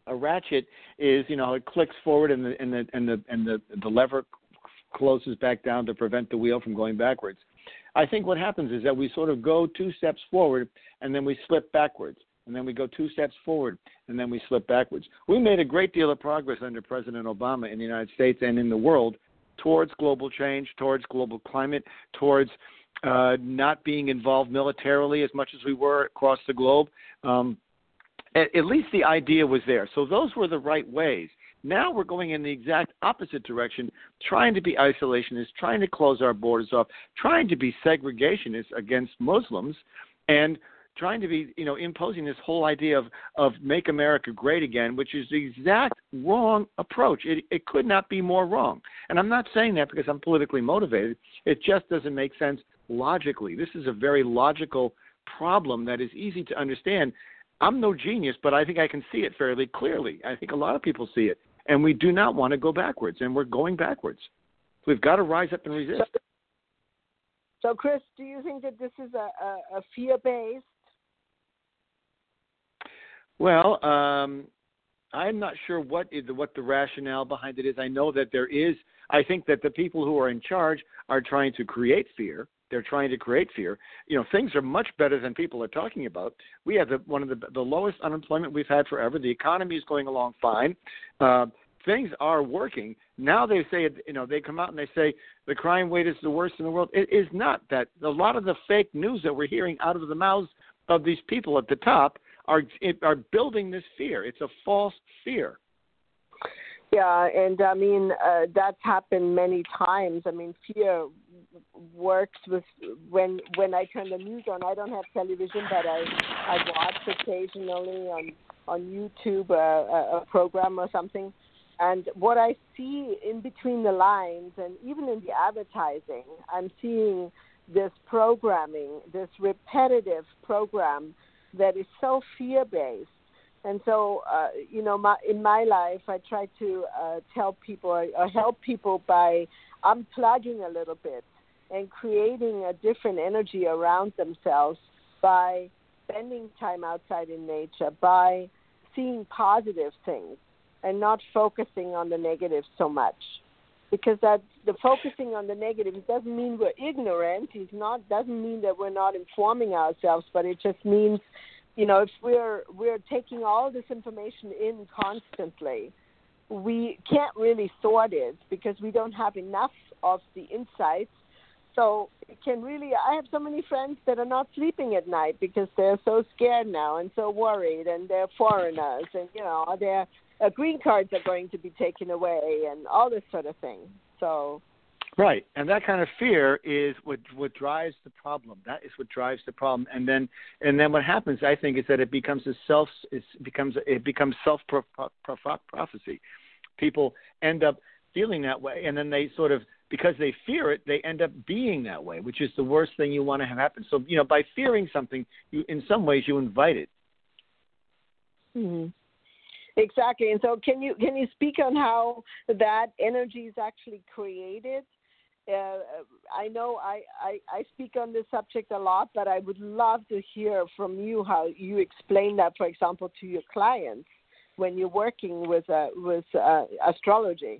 Speaker 3: A ratchet is, you know, it clicks forward and the and the and the and the, the lever closes back down to prevent the wheel from going backwards. I think what happens is that we sort of go two steps forward and then we slip backwards. And then we go two steps forward, and then we slip backwards. We made a great deal of progress under President Obama in the United States and in the world towards global change, towards global climate, towards uh, not being involved militarily as much as we were across the globe. Um, at, at least the idea was there. So those were the right ways. Now we're going in the exact opposite direction, trying to be isolationist, trying to close our borders off, trying to be segregationist against Muslims, and trying to be, you know, imposing this whole idea of, of make America great again, which is the exact wrong approach. It, it could not be more wrong. And I'm not saying that because I'm politically motivated. It just doesn't make sense logically. This is a very logical problem that is easy to understand. I'm no genius, but I think I can see it fairly clearly. I think a lot of people see it. And we do not want to go backwards, and we're going backwards. We've got to rise up and resist.
Speaker 2: So, so Chris, do you think that this is a, a, a fear-based?
Speaker 3: Well, um, I'm not sure what is the, what the rationale behind it is. I know that there is. I think that the people who are in charge are trying to create fear. They're trying to create fear. You know, things are much better than people are talking about. We have the, one of the, the lowest unemployment we've had forever. The economy is going along fine. Uh, things are working. Now they say, you know, they come out and they say the crime rate is the worst in the world. It is not that. A lot of the fake news that we're hearing out of the mouths of these people at the top are are building this fear. It's a false fear.
Speaker 2: Yeah, and I mean, uh, that's happened many times. I mean, fear works with when when I turn the news on. I don't have television, but I, I watch occasionally on, on YouTube uh, a, a program or something. And what I see in between the lines and even in the advertising, I'm seeing this programming, this repetitive program that is so fear-based. And so, uh, you know, my, in my life, I try to uh, tell people or, or help people by unplugging a little bit and creating a different energy around themselves by spending time outside in nature, by seeing positive things and not focusing on the negative so much. Because that the focusing on the negative, it doesn't mean we're ignorant. It's not doesn't mean that we're not informing ourselves, but it just means, you know, if we're we're taking all this information in constantly, we can't really sort it because we don't have enough of the insights. So it can really, I have so many friends that are not sleeping at night because they're so scared now and so worried, and they're foreigners, and you know, their uh, green cards are going to be taken away, and all this sort of thing. So.
Speaker 3: Right, and that kind of fear is what what drives the problem. That is what drives the problem, and then and then what happens, I think, is that it becomes a self it becomes it becomes self prophecy. People end up feeling that way, and then they sort of, because they fear it, they end up being that way, which is the worst thing you want to have happen. So, you know, by fearing something, you in some ways you invite it.
Speaker 2: Mm-hmm. Exactly, and so can you can you speak on how that energy is actually created? Uh, I know I, I, I speak on this subject a lot, but I would love to hear from you how you explain that, for example, to your clients when you're working with uh, with uh, astrology.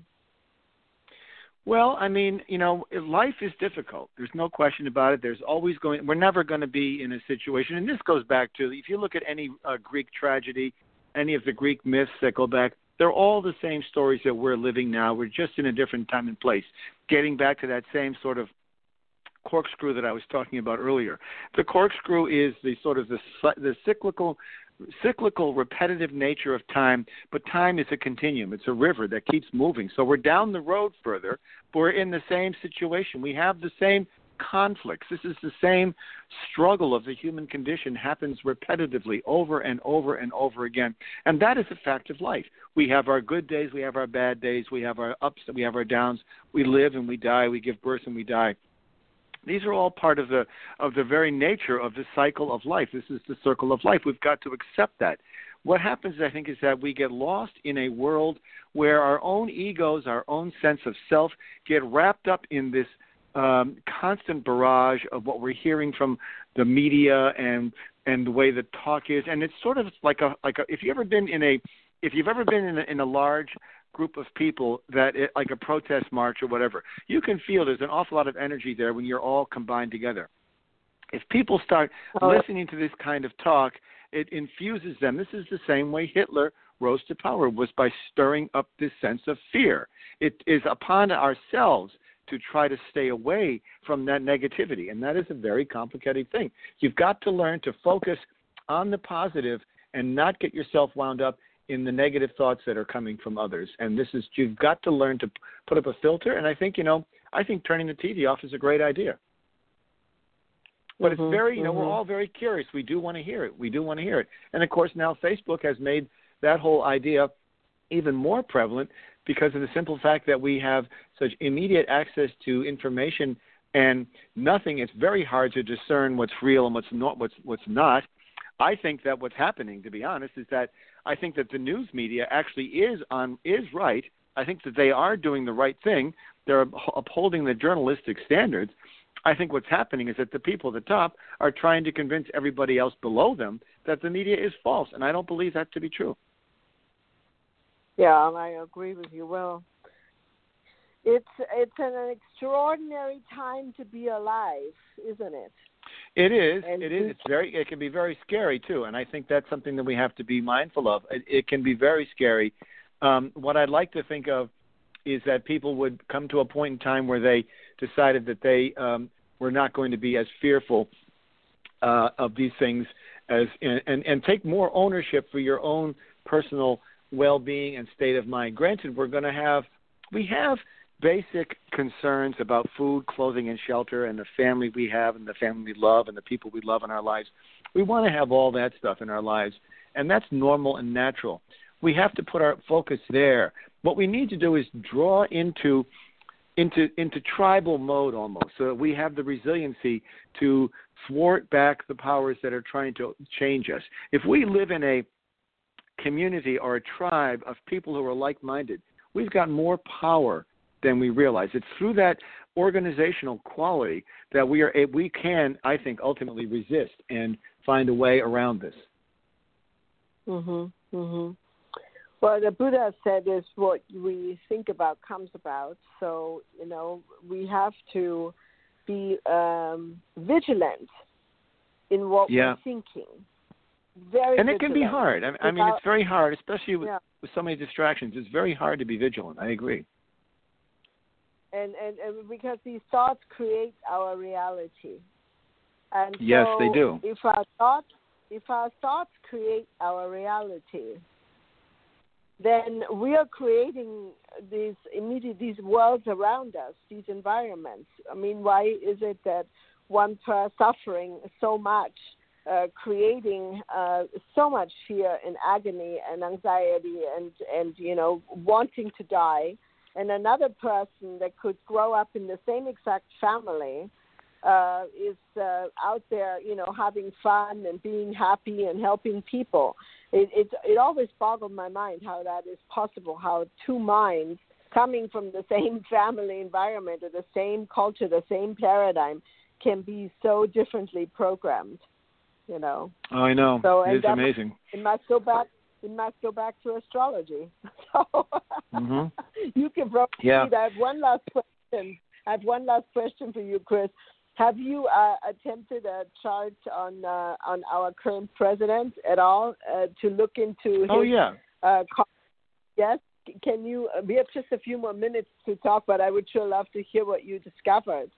Speaker 3: Well, I mean, you know, life is difficult. There's no question about it. There's always going. We're never going to be in a situation, and this goes back to, if you look at any uh, Greek tragedy, any of the Greek myths that go back, they're all the same stories that we're living now. We're just in a different time and place. Getting back to that same sort of corkscrew that I was talking about earlier. The corkscrew is the sort of the, the cyclical, cyclical, repetitive nature of time, but time is a continuum. It's a river that keeps moving. So we're down the road further, but we're in the same situation. We have the same conflicts. This is the same struggle of the human condition, happens repetitively over and over and over again. And that is a fact of life. We have our good days, we have our bad days, we have our ups, we have our downs. We live and we die, we give birth and we die. These are all part of the of the very nature of the cycle of life. This is the circle of life. We've got to accept that. What happens, I think, is that we get lost in a world where our own egos, our own sense of self, get wrapped up in this Um, constant barrage of what we're hearing from the media and and the way the talk is, and it's sort of like a like a, if you ever been in a if you've ever been in a, in a large group of people that it, like a protest march or whatever, you can feel there's an awful lot of energy there when you're all combined together. If people start
Speaker 2: oh.
Speaker 3: listening to this kind of talk, it infuses them. This is the same way Hitler rose to power, was by stirring up this sense of fear. It is upon ourselves to try to stay away from that negativity, and that is a very complicated thing. You've got to learn to focus on the positive and not get yourself wound up in the negative thoughts that are coming from others. And this is, you've got to learn to put up a filter, and I think, you know, I think turning the T V off is a great idea. But
Speaker 2: mm-hmm,
Speaker 3: it's very, you know,
Speaker 2: mm-hmm.
Speaker 3: we're all very curious. We do want to hear it. We do want to hear it. And, of course, now Facebook has made that whole idea even more prevalent because of the simple fact that we have such immediate access to information and nothing. It's very hard to discern what's real and what's not. What's, what's not. I think that what's happening, to be honest, is that I think that the news media actually is on is right. I think that they are doing the right thing. They're upholding the journalistic standards. I think what's happening is that the people at the top are trying to convince everybody else below them that the media is false, and I don't believe that to be true.
Speaker 2: Yeah, I agree with you. Well, it's it's an extraordinary time to be alive, isn't it?
Speaker 3: It is.
Speaker 2: And
Speaker 3: it is. It's very. It can be very scary too, and I think that's something that we have to be mindful of. It, it can be very scary. Um, what I'd like to think of is that people would come to a point in time where they decided that they um, were not going to be as fearful uh, of these things as and, and, and take more ownership for your own personal well-being and state of mind. Granted, we're going to have we have basic concerns about food, clothing, and shelter, and the family we have, and the family we love, and the people we love in our lives. We want to have all that stuff in our lives, and that's normal and natural. We have to put our focus there. What we need to do is draw into into into tribal mode almost, so that we have the resiliency to thwart back the powers that are trying to change us. If we live in a community or a tribe of people who are like-minded, we've got more power than we realize. It's through that organizational quality that we are we can, I think, ultimately resist and find a way around this.
Speaker 2: Mhm. Mhm. Well, the Buddha said is what we think about comes about. So, you know, we have to be um, vigilant in what
Speaker 3: yeah.
Speaker 2: we're thinking. Very
Speaker 3: and it
Speaker 2: vigilant.
Speaker 3: can be hard. I, I mean, it's very hard, especially with,
Speaker 2: yeah.
Speaker 3: with so many distractions. It's very hard to be vigilant. I agree.
Speaker 2: And, and, and because these thoughts create our reality. And
Speaker 3: yes,
Speaker 2: so
Speaker 3: they do.
Speaker 2: If our thoughts, if our thoughts create our reality, then we are creating these immediate these worlds around us, these environments. I mean, why is it that one person suffering so much, uh, creating uh, so much fear and agony and anxiety and, and, you know, wanting to die, and another person that could grow up in the same exact family uh, is uh, out there, you know, having fun and being happy and helping people. It, it it always boggled my mind how that is possible, how two minds coming from the same family environment or the same culture, the same paradigm, can be so differently programmed, you know.
Speaker 3: Oh, I know.
Speaker 2: So,
Speaker 3: it is amazing.
Speaker 2: Must, it must go back. It must go back to astrology. So
Speaker 3: mm-hmm.
Speaker 2: you can probably.
Speaker 3: Yeah.
Speaker 2: I have one last question. I have one last question for you, Chris. Have you uh, attempted a chart on uh, on our current president at all uh, to look into his?
Speaker 3: Oh yeah.
Speaker 2: Uh, yes. Can you? We have just a few more minutes to talk, but I would sure love to hear what you discovered.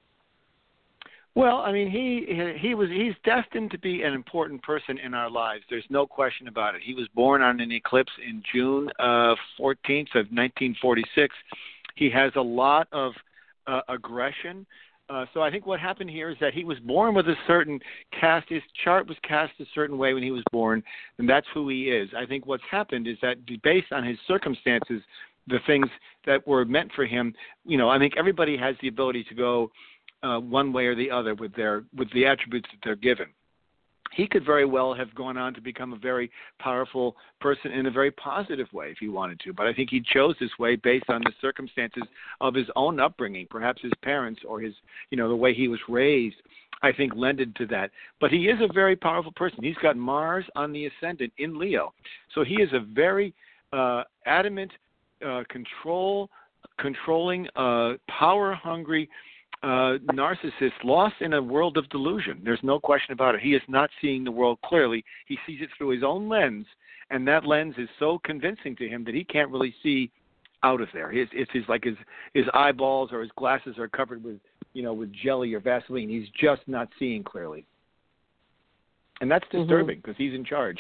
Speaker 3: Well, I mean, he he was he's destined to be an important person in our lives. There's no question about it. He was born on an eclipse in June uh, fourteenth of nineteen forty-six. He has a lot of uh, aggression. Uh, so I think what happened here is that he was born with a certain cast. His chart was cast a certain way when he was born, and that's who he is. I think what's happened is that based on his circumstances, the things that were meant for him, you know, I think everybody has the ability to go uh, one way or the other with their with the attributes that they're given. He could very well have gone on to become a very powerful person in a very positive way if he wanted to. But I think he chose this way based on the circumstances of his own upbringing, perhaps his parents or his, you know, the way he was raised, I think lended to that. But he is a very powerful person. He's got Mars on the ascendant in Leo. So he is a very uh, adamant, uh, control, controlling, uh, power-hungry uh, narcissist lost in a world of delusion. There's no question about it. He is not seeing the world clearly. He sees it through his own lens, and that lens is so convincing to him that he can't really see out of there. His, it's his, like his, his eyeballs or his glasses are covered with, you know, with jelly or Vaseline. He's just not seeing clearly. And that's disturbing because mm-hmm. he's in charge.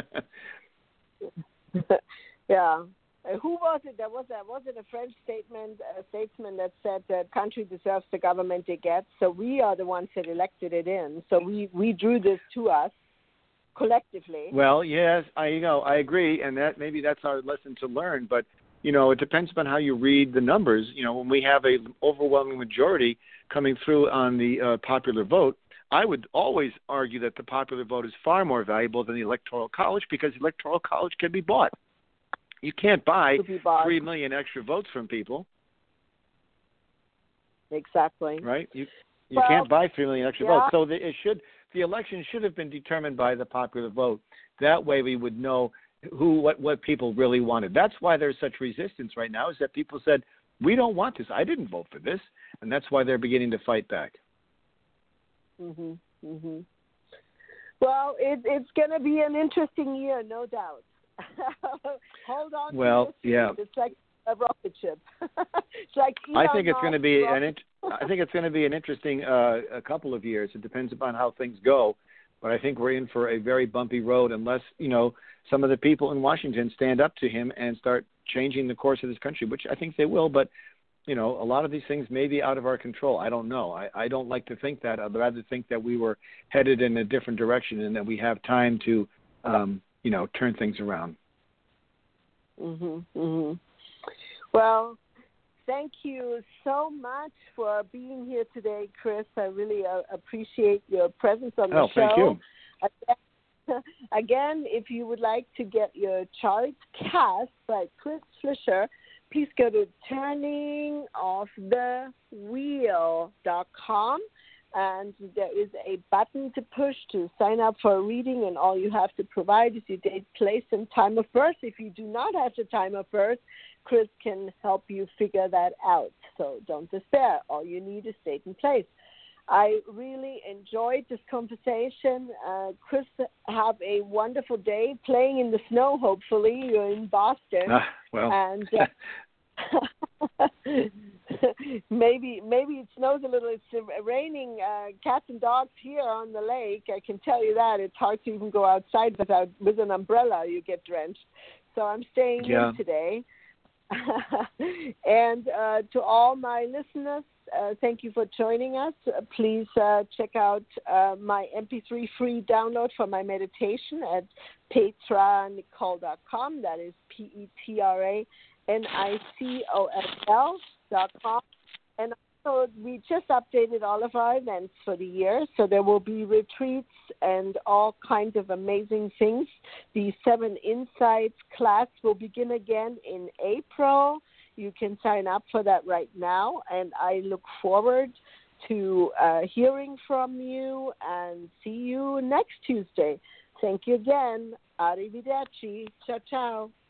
Speaker 2: Yeah. Uh, who was it? That was a, was it a French statement, a statesman that said the country deserves the government it gets, so we are the ones that elected it in. So we, we drew this to us collectively.
Speaker 3: Well, yes, I you know I agree, and that maybe that's our lesson to learn. But you know, it depends upon how you read the numbers. You know, when we have a overwhelming majority coming through on the uh, popular vote, I would always argue that the popular vote is far more valuable than the Electoral College because the Electoral College can be bought. You can't buy three million extra votes from people.
Speaker 2: Exactly.
Speaker 3: Right? You you
Speaker 2: well,
Speaker 3: can't buy three million extra
Speaker 2: yeah.
Speaker 3: votes. So the, it should the election should have been determined by the popular vote. That way we would know who what, what people really wanted. That's why there's such resistance right now, is that people said, we don't want this. I didn't vote for this. And that's why they're beginning to fight back.
Speaker 2: Mhm. Mhm. Well, it, it's going to be an interesting year, no doubt. Hold on.
Speaker 3: Well,
Speaker 2: to this
Speaker 3: yeah.
Speaker 2: It's like a rocket ship. It's like
Speaker 3: I think it's going to be
Speaker 2: rocket.
Speaker 3: an. Int- I think it's going to be an interesting uh, a couple of years. It depends upon how things go, but I think we're in for a very bumpy road unless you know some of the people in Washington stand up to him and start changing the course of this country, which I think they will. But you know, a lot of these things may be out of our control. I don't know. I, I don't like to think that. I'd rather think that we were headed in a different direction and that we have time to, um, you know, turn things around.
Speaker 2: Mhm. Mhm. Well, thank you so much for being here today, Chris. I really uh, appreciate your presence on the
Speaker 3: oh,
Speaker 2: show.
Speaker 3: Oh, thank you.
Speaker 2: Again, again, if you would like to get your chart cast by Chris Fleischer, please go to turning off the wheel dot com, and there is a button to push to sign up for a reading, and all you have to provide is your date, place, and time of birth. If you do not have the time of birth, Chris can help you figure that out. So don't despair. All you need is date and place. I really enjoyed this conversation. Uh, Chris, have a wonderful day playing in the snow, hopefully. You're in Boston.
Speaker 3: Uh, well,
Speaker 2: and uh, maybe maybe it snows a little. It's raining uh, cats and dogs here on the lake. I can tell you that. It's hard to even go outside without with an umbrella. You get drenched. So I'm staying
Speaker 3: yeah.
Speaker 2: in today. And uh, to all my listeners, uh, thank you for joining us. Uh, please uh, check out uh, my M P three free download for my meditation at petra nicole dot com. That is P E T R A N I C O S L dot com. And also, we just updated all of our events for the year, so there will be retreats and all kinds of amazing things. The Seven Insights class will begin again in April. You can sign up for that right now, and I look forward to uh, hearing from you and see you next Tuesday. Thank you again. Arrivederci. Ciao, ciao.